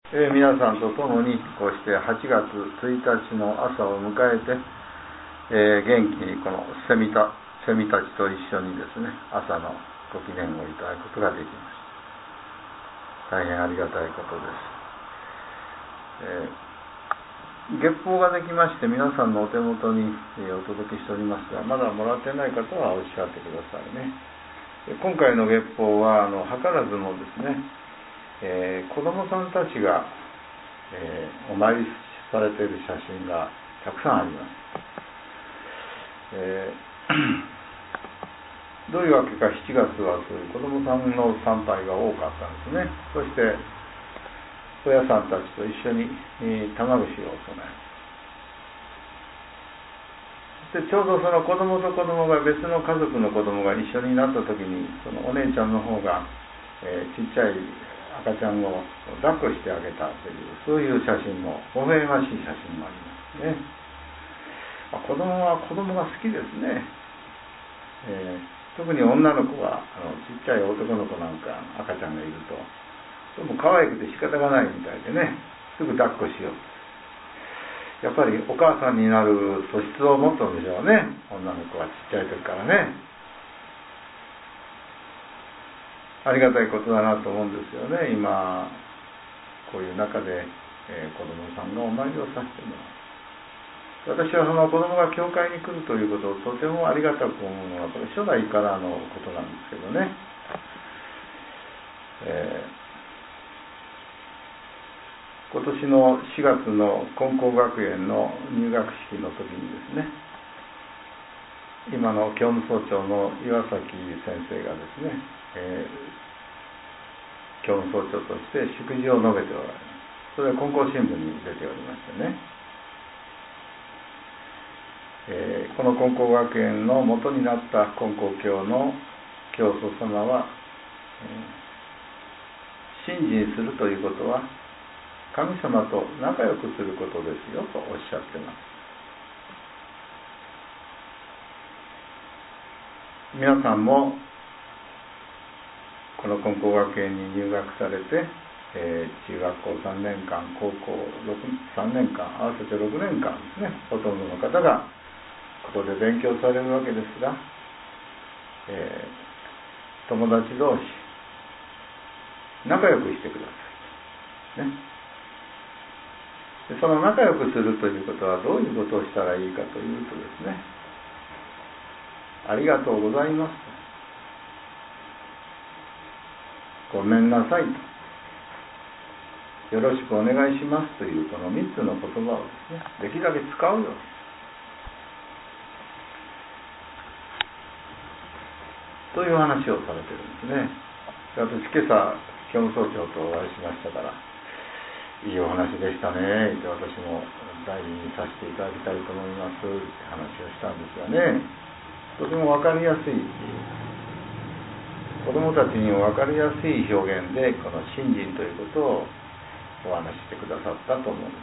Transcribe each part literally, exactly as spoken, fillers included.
えー、皆さんと共にこうしてはちがつついたちの朝を迎えて、えー、元気にこのセミた、セミたちと一緒にですね、朝のご記念をいただくことができました。大変ありがたいことです。えー、月報ができまして、皆さんのお手元に、えー、お届けしておりますが、まだもらってない方はおっしゃってくださいね。今回の月報はあの図らずもですね、えー、子どもさんたちが、えー、お参りされている写真がたくさんあります。えー、どういうわけかしちがつはそういう子どもさんの参拝が多かったんですね。そして親さんたちと一緒に、えー、玉串を供え、でちょうどその子どもと子どもが別の家族の子どもが一緒になった時に、そのお姉ちゃんの方が、えー、ちっちゃい赤ちゃんを抱っこしてあげたという、そういう写真も、微笑ましい写真もありますね。子供は子供が好きですね。えー、特に女の子はあのちっちゃい男の子なんか赤ちゃんがいると、でも可愛くて仕方がないみたいでね、すぐ抱っこしよう。やっぱりお母さんになる素質を持ったんでしょうね、女の子はちっちゃい時からね。ありがたいことだなと思うんですよね。今こういう中で、えー、子どもさんがお参りをさせてもらう。私はその子どもが教会に来るということをとてもありがたく思うのは、これ初代からのことなんですけどね、えー、今年のしがつの金光学園の入学式の時にですね、今の教務総長の岩崎先生がですね、えー、教務総長として祝辞を述べておられます。それは金光新聞に出ておりましてね、えー、この金光学園の元になった金光教の教祖様は、えー、信心するということは神様と仲良くすることですよとおっしゃっています。皆さんもこの金光学園に入学されて、えー、中学校さんねんかん、高校さんねんかん、合わせてろくねんかんですね、ほとんどの方がここで勉強されるわけですが、えー、友達同士仲良くしてください、ね、でその仲良くするということはどういうことをしたらいいかというとですね、ありがとうございますと、ごめんなさいと、よろしくお願いしますというこのみっつの言葉をですね、できるだけ使うように、という話をされているんですね。私今朝教務総長とお会いしましたから、いいお話でしたねって、私も大事にさせていただきたいと思いますって話をしたんですがね、とても分かりやすい、子どもたちにも分かりやすい表現でこの信心ということをお話ししてくださったと思うん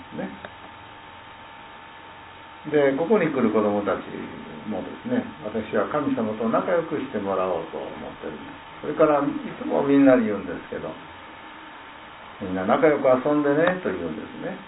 ですね。でここに来る子どもたちもですね、私は神様と仲良くしてもらおうと思っております。それからいつもみんなに言うんですけど、みんな仲良く遊んでねと言うんですね。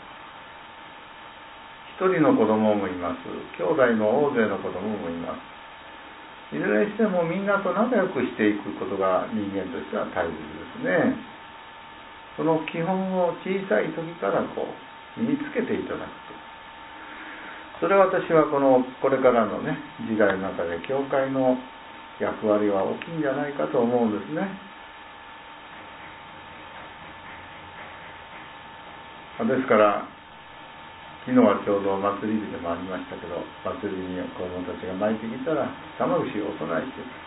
一人の子供もいます。兄弟の大勢の子供もいます。いずれにしてもみんなと仲良くしていくことが人間としては大切ですね。その基本を小さい時からこう身につけていただくと。それは私はこのこれからのね時代の中で教会の役割は大きいんじゃないかと思うんですね。ですから昨日はちょうど祭り日でもありましたけど、祭りに子供たちが巻いてきたら玉串をお供えしている。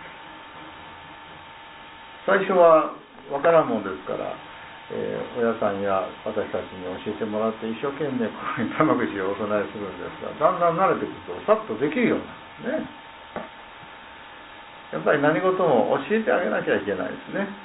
最初は分からんもんですから、えー、親さんや私たちに教えてもらって一生懸命ここに玉串をお供えするんですが、だんだん慣れてくるとさっとできるようになるんですね。やっぱり何事も教えてあげなきゃいけないですね。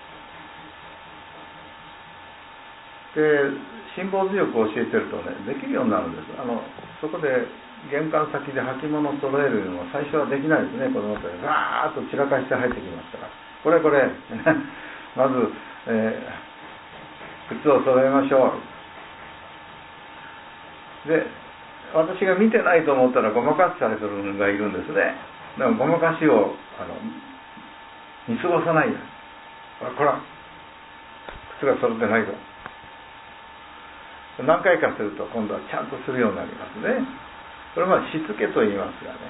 で辛抱強く教えてるとね、できるようになるんです。あのそこで玄関先で履物を揃えるのも最初はできないですね。子供たちがガーッと散らかして入ってきますから、これこれまず、えー、 靴を揃えましょう。で、私が見てないと思ったらごまかしたりするのがいるんですね。だからごまかしをあの見過ごさないよ。こら、靴が揃ってないぞ。何回かすると今度はちゃんとするようになりますね。これはまあしつけと言いますがね、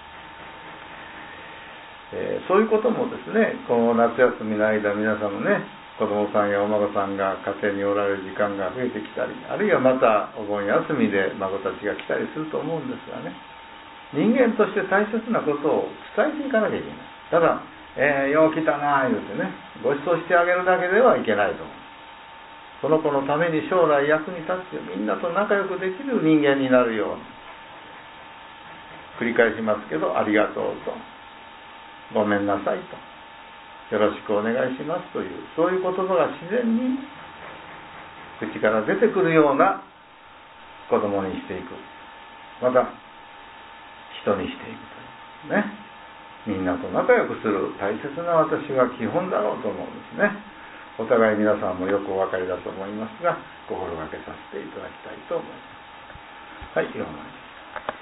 えー、そういうこともですね、この夏休みの間皆さんもね、子供さんやお孫さんが家庭におられる時間が増えてきたり、あるいはまたお盆休みで孫たちが来たりすると思うんですがね、人間として大切なことを伝えていかなきゃいけない。ただ、えー、よう来たな言うてね、ご馳走してあげるだけではいけないと思う。その子のために将来役に立ってみんなと仲良くできる人間になるように、繰り返しますけど、ありがとうと、ごめんなさいと、よろしくお願いしますという、そういう言葉が自然に口から出てくるような子供にしていく、また人にしていくというね、みんなと仲良くする大切な私は基本だろうと思うんですね。お互い皆さんもよくお分かりだと思いますが、心がけさせていただきたいと思います。はい、よろしく。